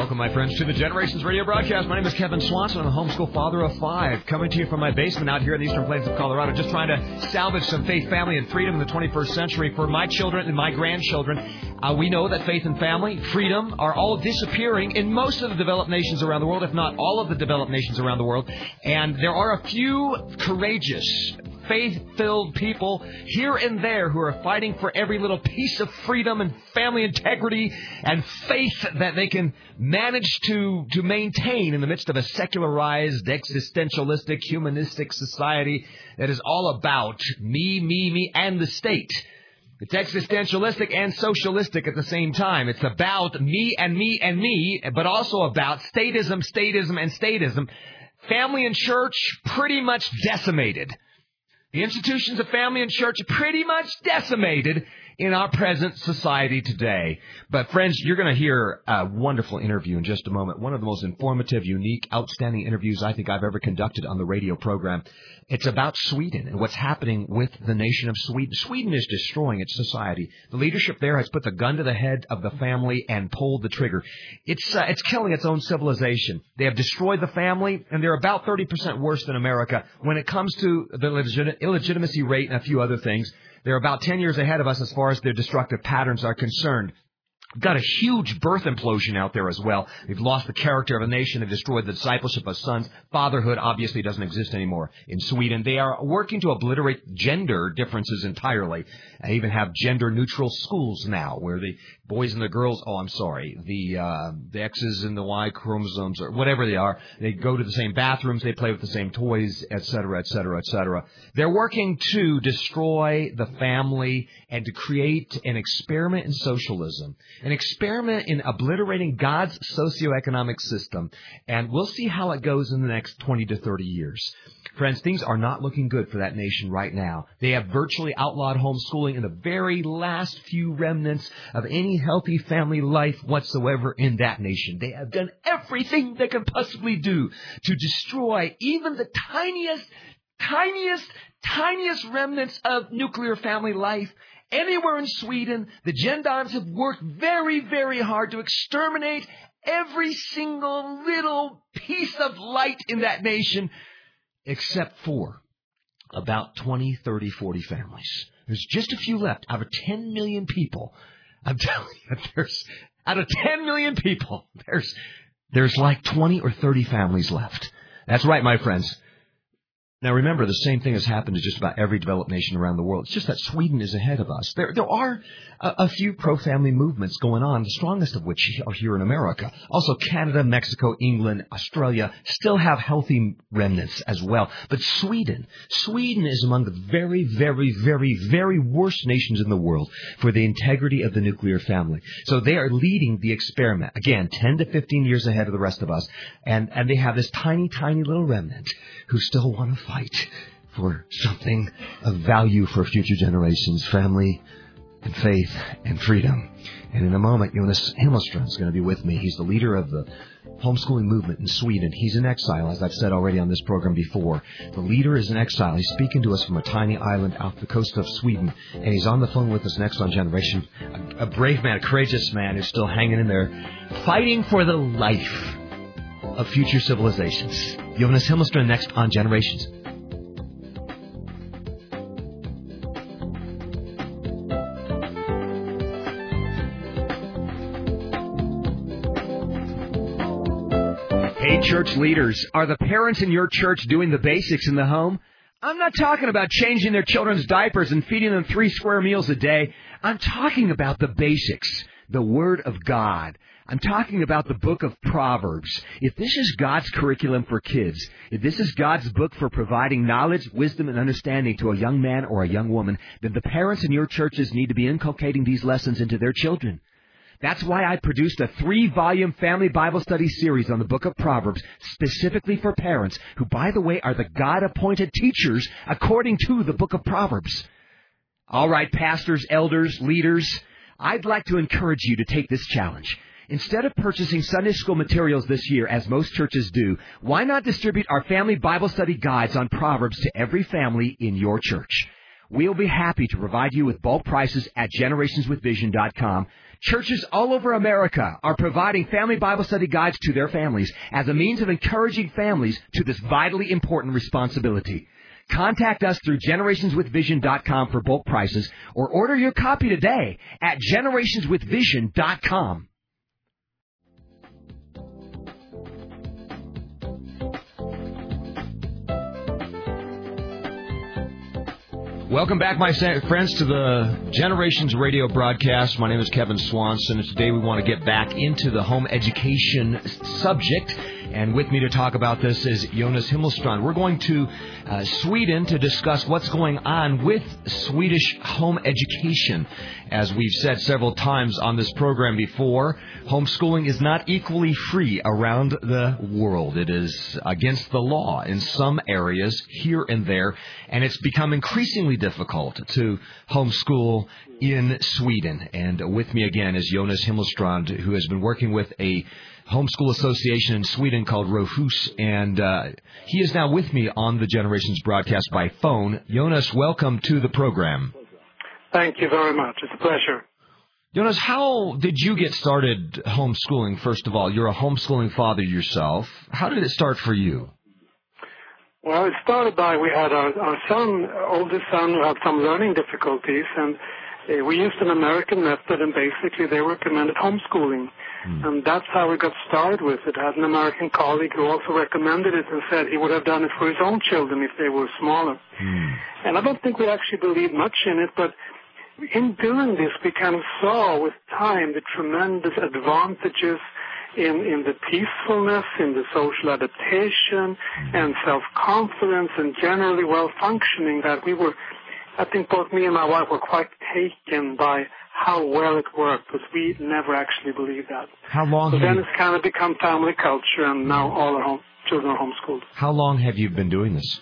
Welcome, my friends, to the Generations Radio broadcast. My name is Kevin Swanson. I'm a homeschool father of 5, coming to you from my basement out here in the Eastern Plains of Colorado, just trying to salvage some faith, family, and freedom in the 21st century for my children and my grandchildren. We know that faith and family, freedom, are all disappearing in most of the developed nations around the world, if not all of the developed nations around the world. And there are a few courageous, faith-filled people here and there who are fighting for every little piece of freedom and family integrity and faith that they can manage to maintain in the midst of a secularized, existentialistic, humanistic society that is all about me, and the state. It's existentialistic and socialistic at the same time. It's about me, but also about statism, and statism. Family and church pretty much decimated. The institutions of family and church are pretty much decimated in our present society today. But friends, you're going to hear a wonderful interview in just a moment. One of the most informative, unique, outstanding interviews I think I've ever conducted on the radio program. It's about Sweden and what's happening with the nation of Sweden. Sweden is destroying its society. The leadership there has put the gun to the head of the family and pulled the trigger. It's killing its own civilization. They have destroyed the family, and they're about 30% worse than America when it comes to the illegitimacy rate and a few other things. They're about 10 years ahead of us as far as their destructive patterns are concerned. We've got a huge birth implosion out there as well. They've lost the character of a nation. They've destroyed the discipleship of sons. Fatherhood obviously doesn't exist anymore in Sweden. They are working to obliterate gender differences entirely. They even have gender-neutral schools now where the boys and the girls, the X's and the Y chromosomes or whatever they are, they go to the same bathrooms, they play with the same toys, etc., etc., etc. They're working to destroy the family and to create an experiment in socialism. An experiment in obliterating God's socioeconomic system. And we'll see how it goes in the next 20 to 30 years. Friends, things are not looking good for that nation right now. They have virtually outlawed homeschooling in the very last few remnants of any healthy family life whatsoever in that nation. They have done everything they can possibly do to destroy even the tiniest remnants of nuclear family life. Anywhere in Sweden, the gendarmes have worked very, very hard to exterminate every single little piece of light in that nation, except for about 20, 30, 40 families. There's just a few left out of 10 million people. I'm telling you, out of 10 million people, there's like 20 or 30 families left. That's right, my friends. Now, remember, the same thing has happened to just about every developed nation around the world. It's just that Sweden is ahead of us. There are a few pro-family movements going on, the strongest of which are here in America. Also, Canada, Mexico, England, Australia still have healthy remnants as well. But Sweden is among the very, very, very, very worst nations in the world for the integrity of the nuclear family. So they are leading the experiment. Again, 10 to 15 years ahead of the rest of us. And they have this tiny, tiny little remnant who still want to fight for something of value for future generations, family and faith and freedom. And in a moment, Jonas Himmelström is going to be with me. He's the leader of the homeschooling movement in Sweden. He's in exile, as I've said already on this program before. The leader is in exile. He's speaking to us from a tiny island off the coast of Sweden. And he's on the phone with us next on Generation. A brave man, a courageous man who's still hanging in there, fighting for the life of future civilizations. Jonas Himmelström next on Generations. Hey, church leaders, are the parents in your church doing the basics in the home? I'm not talking about changing their children's diapers and feeding them 3 square meals a day. I'm talking about the basics, the Word of God. I'm talking about the book of Proverbs. If this is God's curriculum for kids, if this is God's book for providing knowledge, wisdom, and understanding to a young man or a young woman, then the parents in your churches need to be inculcating these lessons into their children. That's why I produced a 3-volume family Bible study series on the book of Proverbs, specifically for parents, who, by the way, are the God-appointed teachers according to the book of Proverbs. All right, pastors, elders, leaders, I'd like to encourage you to take this challenge. Instead of purchasing Sunday school materials this year, as most churches do, why not distribute our family Bible study guides on Proverbs to every family in your church? We'll be happy to provide you with bulk prices at generationswithvision.com. Churches all over America are providing family Bible study guides to their families as a means of encouraging families to this vitally important responsibility. Contact us through generationswithvision.com for bulk prices or order your copy today at generationswithvision.com. Welcome back, my friends, to the Generations Radio broadcast. My name is Kevin Swanson, and today we want to get back into the home education subject. And with me to talk about this is Jonas Himmelstrand. We're going to Sweden to discuss what's going on with Swedish home education. As we've said several times on this program before, homeschooling is not equally free around the world. It is against the law in some areas here and there, and it's become increasingly difficult to homeschool in Sweden. And with me again is Jonas Himmelstrand, who has been working with a homeschool association in Sweden called Rohus, and he is now with me on the Generations broadcast by phone. Jonas, welcome to the program. Thank you very much. It's a pleasure. Jonas, how did you get started homeschooling, first of all? You're a homeschooling father yourself. How did it start for you? Well, it started by we had our oldest son, who had some learning difficulties, and we used an American method, and basically they recommended homeschooling. And that's how we got started with it. I had an American colleague who also recommended it and said he would have done it for his own children if they were smaller. And I don't think we actually believed much in it, but in doing this, we kind of saw with time the tremendous advantages in the peacefulness, in the social adaptation, and self-confidence, and generally well-functioning that we were, I think both me and my wife were quite taken by how well it worked, because we never actually believed that. How long? So then it's kind of become family culture, and now all our children are homeschooled. How long have you been doing this?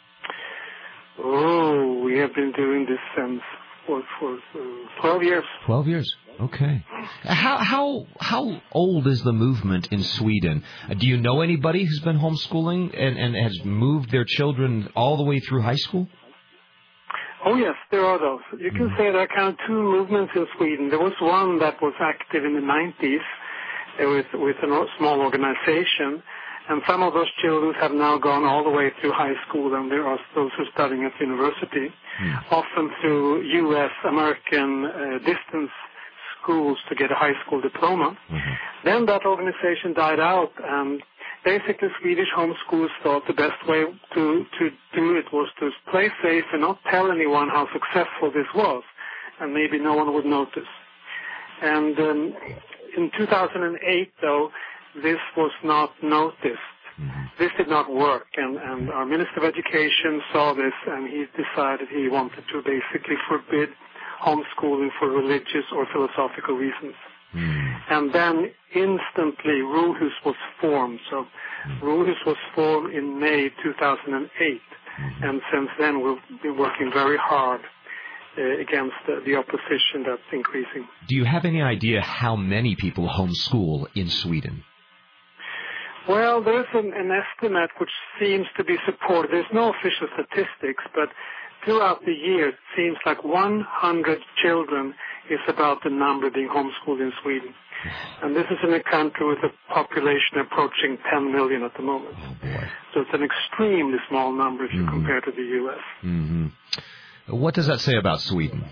Oh, we have been doing this since for 12 years. 12 years. Okay. How old is the movement in Sweden? Do you know anybody who's been homeschooling and has moved their children all the way through high school? Oh, yes, there are those. You can say there are kind of two movements in Sweden. There was one that was active in the 90s with a small organization, and some of those children have now gone all the way through high school, and there are those who are studying at university, often through U.S., American distance schools to get a high school diploma. Then that organization died out, and basically Swedish homeschoolers thought the best way to do it was to play safe and not tell anyone how successful this was, and maybe no one would notice. And in 2008, though, this was not noticed. This did not work, and our Minister of Education saw this, and he decided he wanted to basically forbid homeschooling for religious or philosophical reasons. And then instantly Rohus was formed. So Rohus was formed in May 2008, and since then we've been working very hard against the opposition that's increasing. Do you have any idea how many people homeschool in Sweden? Well, there's an estimate which seems to be supported. There's no official statistics, but throughout the year it seems like 100 children is about the number being homeschooled in Sweden. And this is in a country with a population approaching 10 million at the moment. So it's an extremely small number if you compare to the U.S. What does that say about Sweden?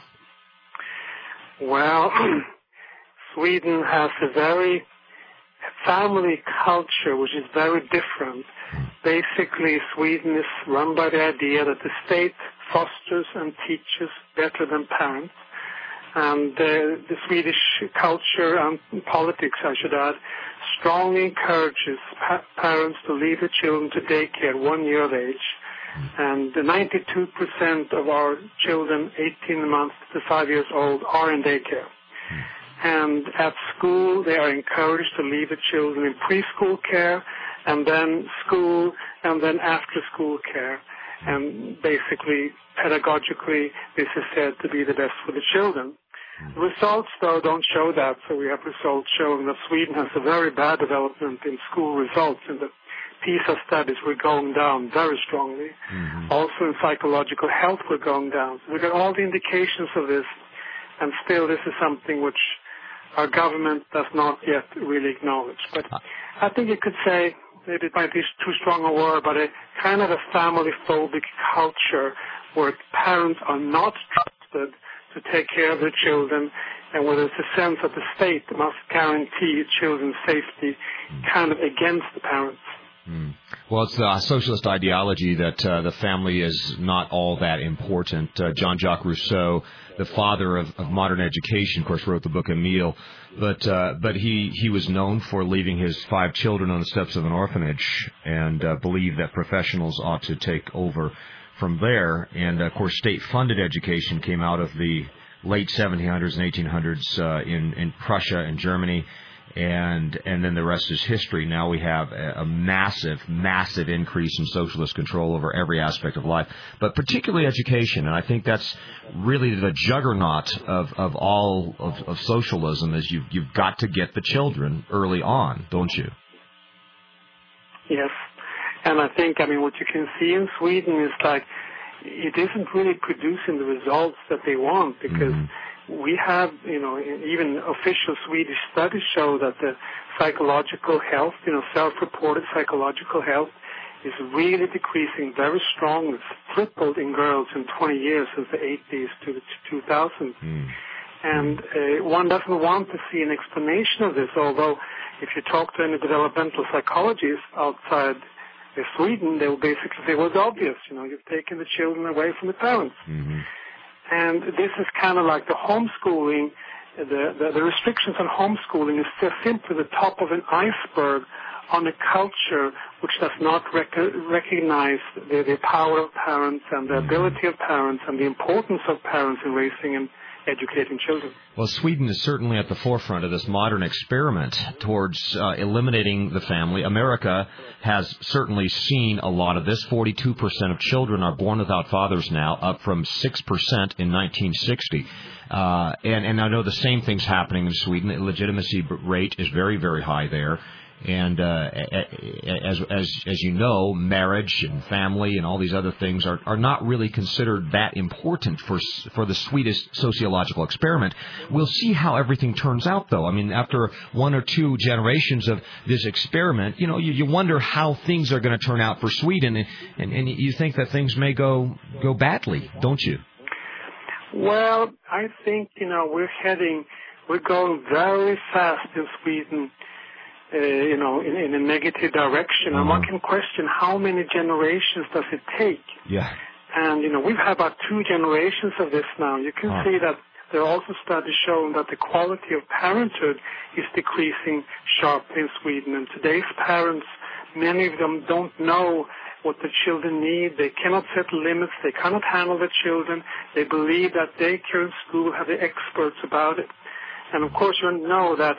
Well, Sweden has a very family culture which is very different. Basically, Sweden is run by the idea that the state fosters and teaches better than parents. And the Swedish culture and politics, I should add, strongly encourages parents to leave their children to daycare at 1 year of age. And 92% of our children 18 months to 5 years old are in daycare. And at school, they are encouraged to leave the children in preschool care, and then school, and then after-school care. And basically, pedagogically, this is said to be the best for the children. Results, though, don't show that. So we have results showing that Sweden has a very bad development in school results in the PISA studies, we're going down very strongly. Mm-hmm. Also in psychological health, we're going down. So we've got all the indications of this, and still this is something which our government does not yet really acknowledge. But I think you could say, maybe it might be too strong a word, but a kind of a family-phobic culture where parents are not trusted to take care of their children, and where there's a sense that the state must guarantee children's safety kind of against the parents. Mm. Well, it's the socialist ideology that the family is not all that important. Jean-Jacques Rousseau, the father of modern education, of course, wrote the book Emile, but he was known for leaving his 5 children on the steps of an orphanage, and believed that professionals ought to take over from there. And, of course, state-funded education came out of the late 1700s and 1800s in Prussia and Germany. And then the rest is history. Now we have a massive increase in socialist control over every aspect of life, but particularly education. And I think that's really the juggernaut of all of socialism, is you've got to get the children early on, don't you? Yes. And I think, what you can see in Sweden is like it isn't really producing the results that they want, because we have, even official Swedish studies show that the psychological health, self-reported psychological health is really decreasing very strongly. It's tripled in girls in 20 years, since the 80s to the 2000s. And one doesn't want to see an explanation of this, although if you talk to any developmental psychologists outside Sweden, they will basically say, well, it's obvious, you've taken the children away from the parents. And this is kind of like the homeschooling, the restrictions on homeschooling is just simply the top of an iceberg on a culture which does not recognize the power of parents and the ability of parents and the importance of parents in raising and educating children. Well, Sweden is certainly at the forefront of this modern experiment towards eliminating the family. America has certainly seen a lot of this. 42% of children are born without fathers now, up from 6% in 1960. And I know the same thing's happening in Sweden. The illegitimacy rate is very, very high there. And as you know, marriage and family and all these other things are not really considered that important for the Swedish sociological experiment. We'll see how everything turns out, though. After 1 or 2 generations of this experiment, you wonder how things are going to turn out for Sweden, and you think that things may go badly, don't you? Well, I think we're going very fast in Sweden. In a negative direction. And one can question how many generations does it take? Yeah. And, we've had about 2 generations of this now. You can see that there are also studies showing that the quality of parenthood is decreasing sharply in Sweden. And today's parents, many of them don't know what the children need. They cannot set limits. They cannot handle the children. They believe that daycare and school have the experts about it. And, of course, you know that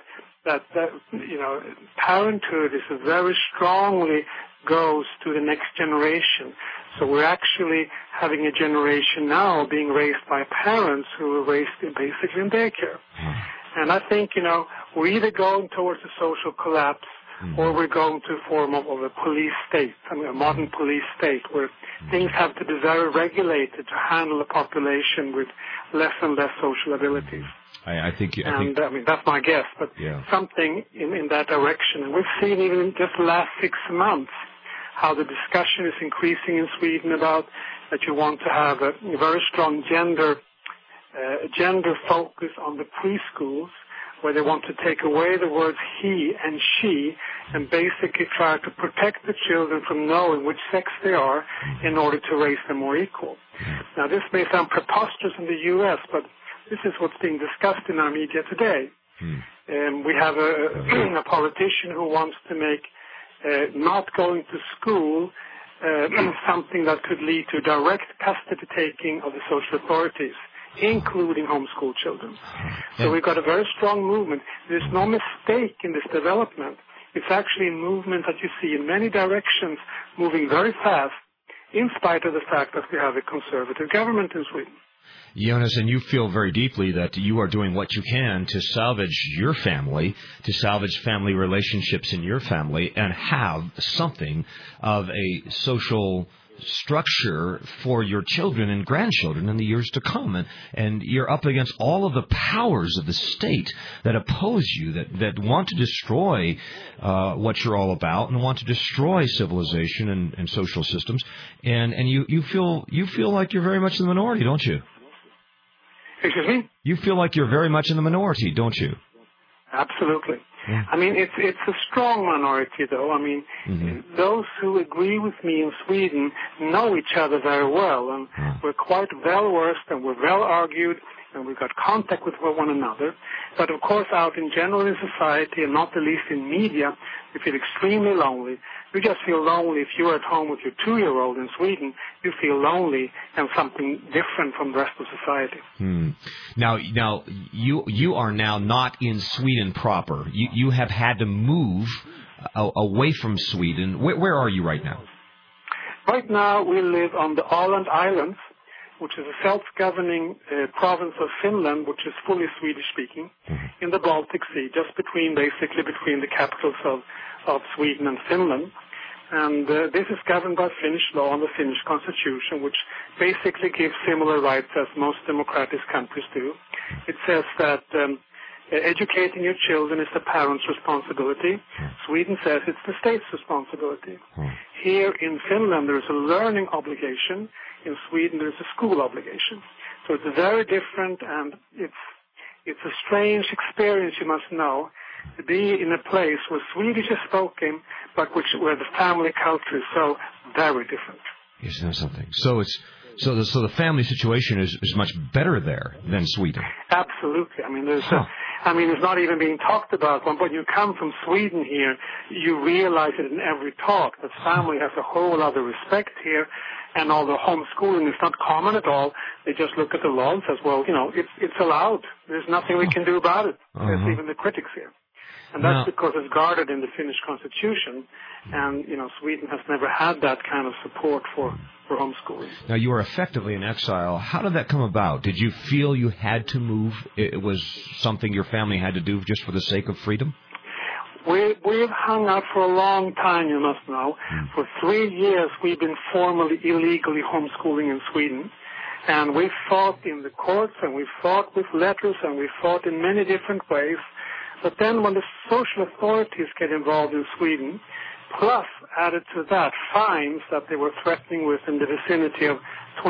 parenthood is very strongly goes to the next generation. So we're actually having a generation now being raised by parents who were raised basically in daycare. And I think, we're either going towards a social collapse or we're going to a form of a police state, a modern police state where things have to be very regulated to handle a population with less and less social abilities. I think that's my guess, but something in that direction. And we've seen even just the last 6 months how the discussion is increasing in Sweden about that you want to have a very strong gender focus on the preschools, where they want to take away the words he and she and basically try to protect the children from knowing which sex they are in order to raise them more equal. Now, this may sound preposterous in the U.S., but this is what's being discussed in our media today. We have a politician who wants to make not going to school something that could lead to direct custody taking of the social authorities, including homeschool children. So we've got a very strong movement. There's no mistake in this development. It's actually a movement that you see in many directions moving very fast, in spite of the fact that we have a conservative government in Sweden. Jonas, and you feel very deeply that you are doing what you can to salvage your family, to salvage family relationships in your family, and have something of a social structure for your children and grandchildren in the years to come. And you're up against all of the powers of the state that oppose you, that want to destroy what you're all about and want to destroy civilization and social systems. And you feel like you're very much in the minority, don't you? Excuse me? You feel like you're very much in the minority, don't you? Absolutely. Yeah. I mean, it's a strong minority, though. I mean, those who agree with me in Sweden know each other very well, and we're quite well-versed, and we're well-argued, and we've got contact with one another. But, of course, out in general in society, and not the least in media, we feel extremely lonely. You just feel lonely if you're at home with your 2-year-old in Sweden. You feel lonely and something different from the rest of society. Now, you are now not in Sweden proper. You have had to move away from Sweden. Where are you right now? Right now, we live on the Åland Islands, which is a self-governing province of Finland, which is fully Swedish-speaking, in the Baltic Sea, just between the capitals of Sweden and Finland. And this is governed by Finnish law and the Finnish constitution, which basically gives similar rights as most democratic countries do. It says that educating your children is the parents' responsibility. Sweden says it's the state's responsibility. Here in Finland, there is a learning obligation. In Sweden, there is a school obligation. So it's very different, and it's a strange experience, you must know, to be in a place where Swedish is spoken, but where the family culture is so very different. Isn't that something? So the family situation is much better there than Sweden. Absolutely. I mean, it's not even being talked about. But when you come from Sweden here, you realize it in every talk that family has a whole other respect here. And although homeschooling is not common at all, they just look at the law and says, well, it's allowed. There's nothing we can do about it. There's even the critics here. And that's because it's guarded in the Finnish constitution. And, Sweden has never had that kind of support for homeschooling. Now, you were effectively in exile. How did that come about? Did you feel you had to move? It was something your family had to do just for the sake of freedom? We've hung out for a long time, you must know. For 3 years, we've been formally, illegally homeschooling in Sweden. And we've fought in the courts, and we've fought with letters, and we've fought in many different ways. But then when the social authorities get involved in Sweden, plus added to that fines that they were threatening with in the vicinity of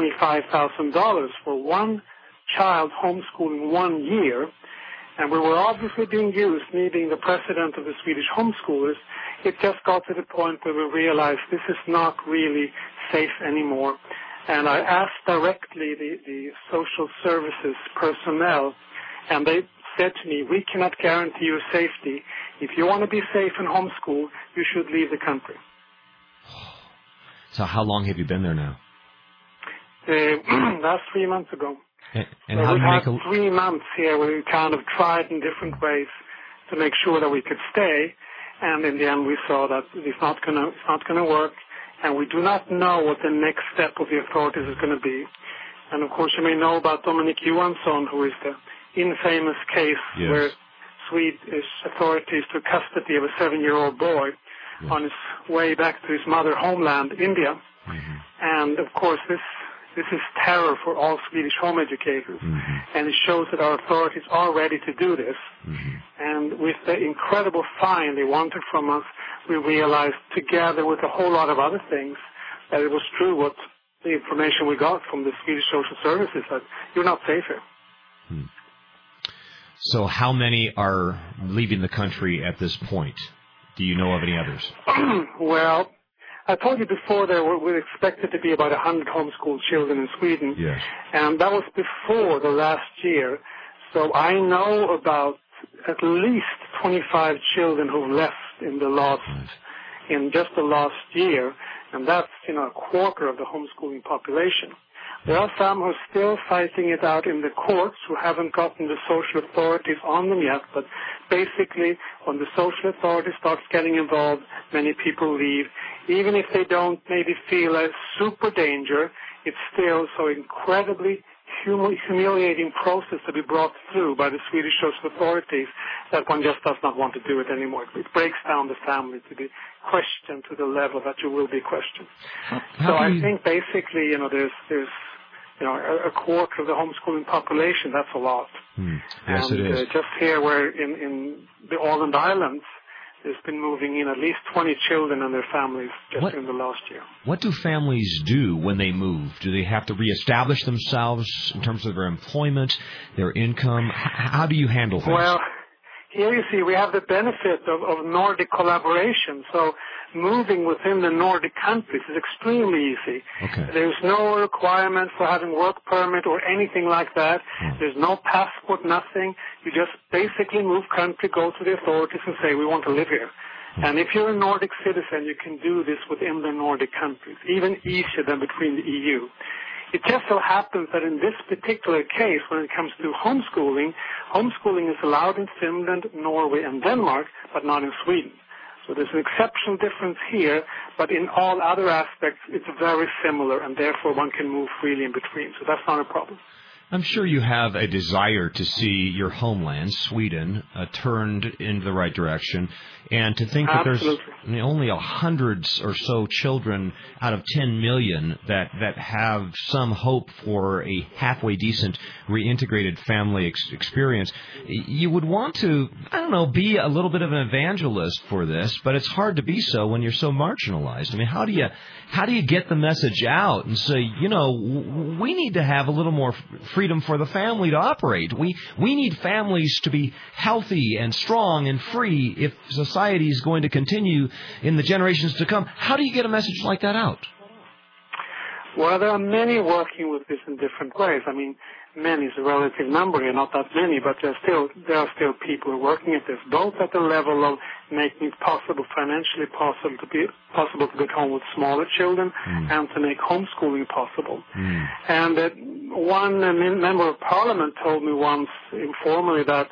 $25,000 for one child homeschooling 1 year, and we were obviously being used, me being the president of the Swedish homeschoolers, it just got to the point where we realized this is not really safe anymore. And I asked directly the social services personnel, and they said to me, we cannot guarantee your safety. If you want to be safe in homeschool, you should leave the country. So how long have you been there now? Last 3 months ago. And so how we've do you had 3 months here where we kind of tried in different ways to make sure that we could stay, and in the end we saw that it's not going to work, and we do not know what the next step of the authorities is going to be. And of course you may know about Dominic Johansson, who is the infamous case where Swedish authorities took custody of a 7-year-old boy on his way back to his mother homeland, India. And of course this is terror for all Swedish home educators, and it shows that our authorities are ready to do this. And with the incredible fine they wanted from us, we realized, together with a whole lot of other things, that it was true what the information we got from the Swedish social services, that you're not safe here. So how many are leaving the country at this point? Do you know of any others? Well, I told you before there were expected to be about 100 homeschooled children in Sweden, and that was before the last year. So I know about at least 25 children who've left in just the last year, and that's a quarter of the homeschooling population. There are some who are still fighting it out in the courts who haven't gotten the social authorities on them yet, but basically when the social authorities starts getting involved, many people leave. Even if they don't maybe feel a super danger, it's still so incredibly humiliating process to be brought through by the Swedish social authorities that one just does not want to do it anymore. It breaks down the family to be questioned to the level that you will be questioned. So I think basically, there's a quarter of the homeschooling population. That's a lot. Yes, and, it is. Just here, where in the Åland Islands, there's been moving in at least 20 children and their families just in the last year. What do families do when they move? Do they have to reestablish themselves in terms of their employment, their income? How do you handle things? Well, here you see we have the benefit of Nordic collaboration. So moving within the Nordic countries is extremely easy. Okay. There's no requirement for having work permit or anything like that. There's no passport, nothing. You just basically move country, go to the authorities and say, we want to live here. And if you're a Nordic citizen, you can do this within the Nordic countries, even easier than between the EU. It just so happens that in this particular case, when it comes to homeschooling is allowed in Finland, Norway, and Denmark, but not in Sweden. So there's an exceptional difference here, but in all other aspects, it's very similar, and therefore one can move freely in between. So that's not a problem. I'm sure you have a desire to see your homeland, Sweden, turned in the right direction, and to think that there's only 100 or so children out of 10 million that have some hope for a halfway decent reintegrated family experience. You would want to, be a little bit of an evangelist for this, but it's hard to be so when you're so marginalized. I mean, how do you get the message out and say, we need to have a little more freedom for the family to operate. We need families to be healthy and strong and free if society is going to continue in the generations to come. How do you get a message like that out? Well, there are many working with this in different ways. I mean, many is a relative number here, not that many, but there are still people working at this, both at the level of making it financially possible to get home with smaller children and to make homeschooling possible. And one member of parliament told me once informally that,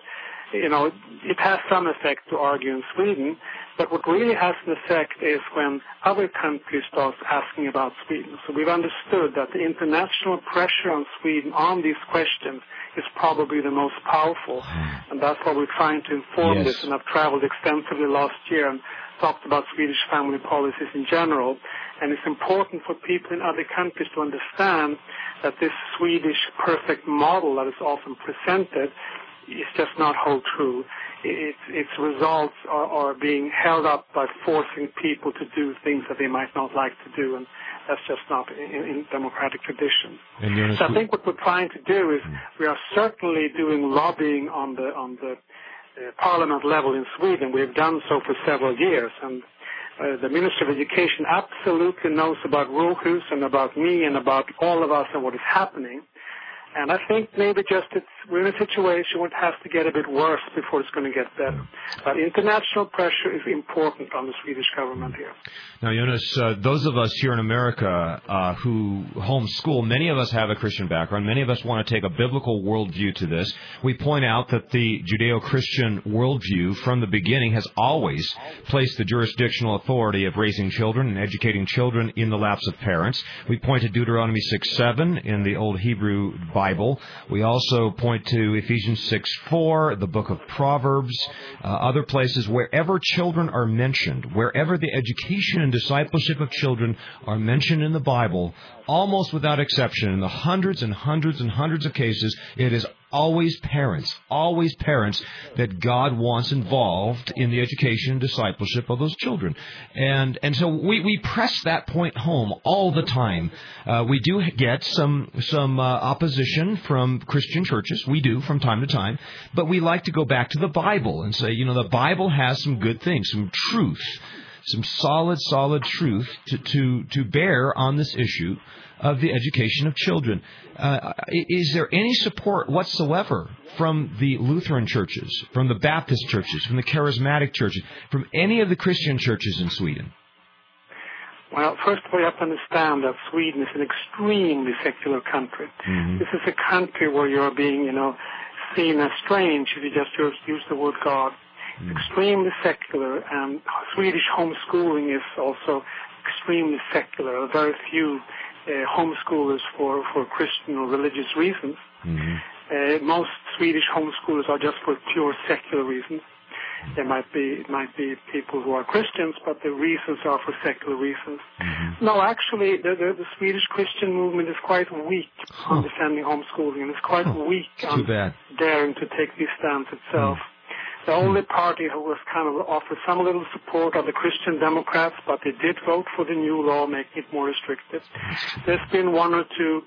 it has some effect to argue in Sweden, but what really has an effect is when other countries start asking about Sweden. So we've understood that the international pressure on Sweden on these questions is probably the most powerful, and that's why we're trying to inform this. And I've traveled extensively last year and talked about Swedish family policies in general, and it's important for people in other countries to understand that this Swedish perfect model that is often presented is just not hold true. Its results are being held up by forcing people to do things that they might not like to do, and that's just not in democratic tradition. So I think what we're trying to do is we are certainly doing lobbying on the parliament level in Sweden. We have done so for several years, and the Minister of Education absolutely knows about Rådhus and about me and about all of us and what is happening. And I think maybe we're in a situation where it has to get a bit worse before it's going to get better. But international pressure is important on the Swedish government here. Now, Jonas, those of us here in America who homeschool, many of us have a Christian background. Many of us want to take a biblical worldview to this. We point out that the Judeo-Christian worldview from the beginning has always placed the jurisdictional authority of raising children and educating children in the laps of parents. We point to Deuteronomy 6:7 in the Old Hebrew Bible. We also point to Ephesians 6:4, the book of Proverbs, other places. Wherever children are mentioned, wherever the education and discipleship of children are mentioned in the Bible, almost without exception, in the hundreds and hundreds and hundreds of cases, it is always parents that God wants involved in the education and discipleship of those children. And so we press that point home all the time. We do get some opposition from Christian churches. We do from time to time. But we like to go back to the Bible and say, the Bible has some good things, some truth, some solid truth to bear on this issue of the education of children. Is there any support whatsoever from the Lutheran churches, from the Baptist churches, from the Charismatic churches, from any of the Christian churches in Sweden? Well, first of all, you have to understand that Sweden is an extremely secular country. This is a country where you're being, seen as strange if you just use the word God. Extremely secular, and Swedish homeschooling is also extremely secular. Very few homeschoolers for Christian or religious reasons. Mm-hmm. Most Swedish homeschoolers are just for pure secular reasons. There might be people who are Christians, but the reasons are for secular reasons. Mm-hmm. No, actually, the Swedish Christian movement is quite weak on defending homeschooling, and it's quite weak on daring to take this stance itself. The only party who was kind of offered some little support are the Christian Democrats, but they did vote for the new law, making it more restrictive. There's been one or two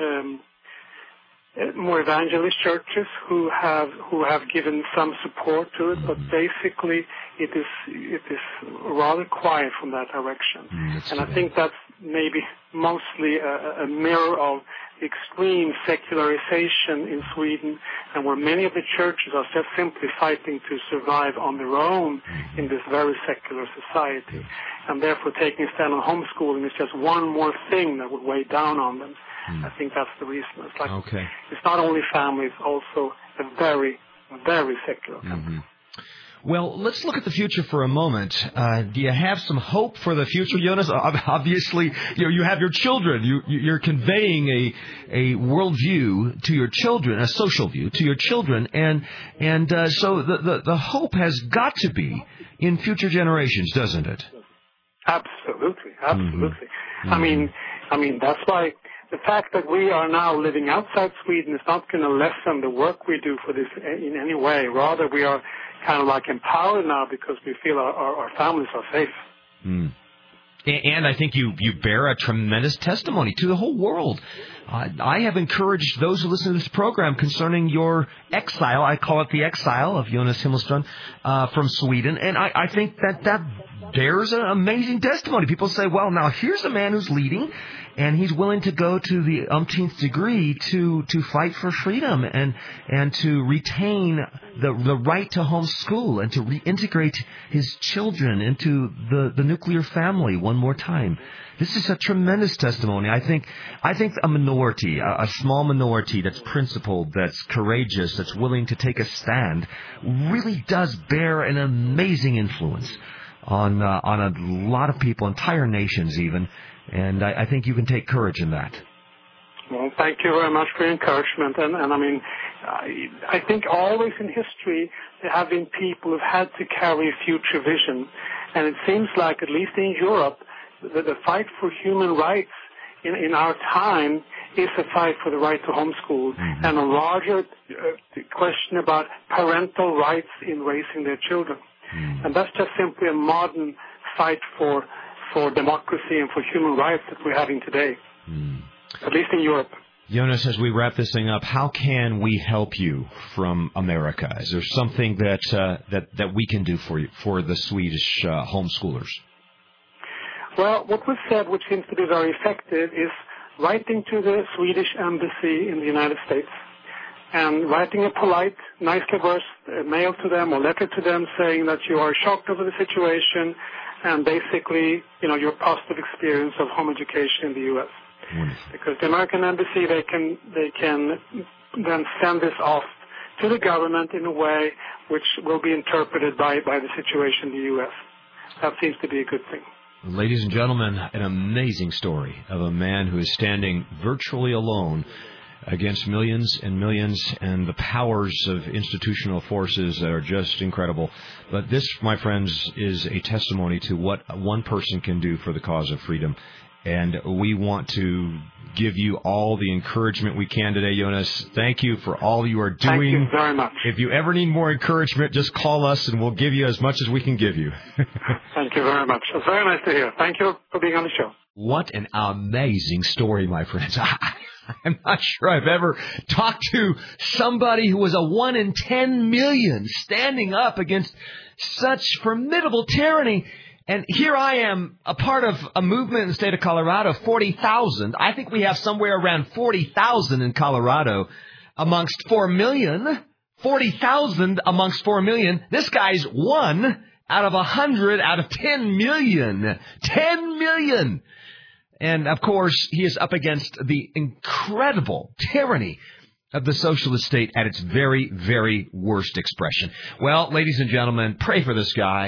more evangelist churches who have given some support to it, but basically it is rather quiet from that direction. And I think that's maybe mostly a mirror of the extreme secularization in Sweden, and where many of the churches are just simply fighting to survive on their own in this very secular society. And therefore taking a stand on homeschooling is just one more thing that would weigh down on them. I think that's the reason. It's like it's not only family, it's also a very, very secular country. Well, let's look at the future for a moment. Do you have some hope for the future, Jonas? Obviously, you have your children. You're conveying a worldview to your children, a social view to your children, and so the hope has got to be in future generations, doesn't it? Absolutely. I mean that's why. The fact that we are now living outside Sweden is not going to lessen the work we do for this in any way. Rather, we are kind of like empowered now because we feel our families are safe. And I think you bear a tremendous testimony to the whole world. I have encouraged those who listen to this program concerning your exile. I call it the exile of Jonas Himmelstrand from Sweden. And I think that bears an amazing testimony. People say, well, now here's a man who's leading, and he's willing to go to the umpteenth degree to fight for freedom and to retain the right to homeschool and to reintegrate his children into the nuclear family one more time. This is a tremendous testimony. I think a minority, a small minority that's principled, that's courageous, that's willing to take a stand, really does bear an amazing influence on a lot of people, entire nations even. And I think you can take courage in that. Well, thank you very much for your encouragement. And I mean, I think always in history there have been people who've had to carry a future vision. And it seems like, at least in Europe, the fight for human rights in our time is a fight for the right to homeschool, and a larger question about parental rights in raising their children. And that's just simply a modern fight for democracy and for human rights that we're having today, at least in Europe. Jonas, as we wrap this thing up, how can we help you from America? Is there something that we can do for you, for the Swedish homeschoolers? Well, what was said, which seems to be very effective, is writing to the Swedish embassy in the United States and writing a polite, nicely versed mail to them or letter to them saying that you are shocked over the situation and basically, your positive experience of home education in the U.S. Because the American embassy, they can then send this off to the government in a way which will be interpreted by the situation in the U.S. That seems to be a good thing. Ladies and gentlemen, an amazing story of a man who is standing virtually alone against millions and millions, and the powers of institutional forces are just incredible. But this, my friends, is a testimony to what one person can do for the cause of freedom. And we want to give you all the encouragement we can today, Jonas. Thank you for all you are doing. Thank you very much. If you ever need more encouragement, just call us and we'll give you as much as we can give you. Thank you very much. It's very nice to hear. Thank you for being on the show. What an amazing story, my friends. I'm not sure I've ever talked to somebody who was a 1 in 10 million standing up against such formidable tyranny. And here I am, a part of a movement in the state of Colorado, 40,000. I think we have somewhere around 40,000 in Colorado amongst 4 million. 40,000 amongst 4 million. This guy's 1 out of 100 out of 10 million. 10 million! And, of course, he is up against the incredible tyranny of the socialist state at its very, very worst expression. Well, ladies and gentlemen, pray for this guy.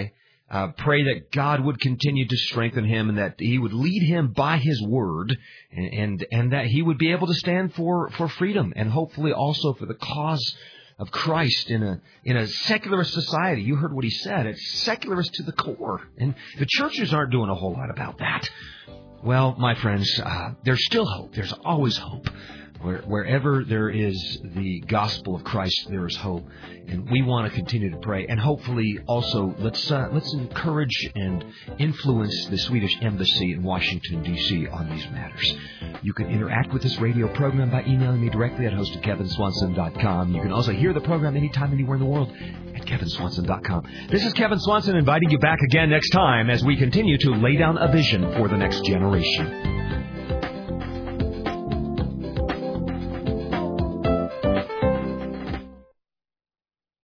Pray that God would continue to strengthen him and that he would lead him by his word and that he would be able to stand for freedom and hopefully also for the cause of Christ in a secularist society. You heard what he said. It's secularist to the core. And the churches aren't doing a whole lot about that. Well, my friends, there's still hope. There's always hope. Wherever there is the gospel of Christ, there is hope. And we want to continue to pray. And hopefully also let's encourage and influence the Swedish embassy in Washington, D.C. on these matters. You can interact with this radio program by emailing me directly at host@kevinswanson.com. You can also hear the program anytime, anywhere in the world at kevinswanson.com. This is Kevin Swanson inviting you back again next time as we continue to lay down a vision for the next generation.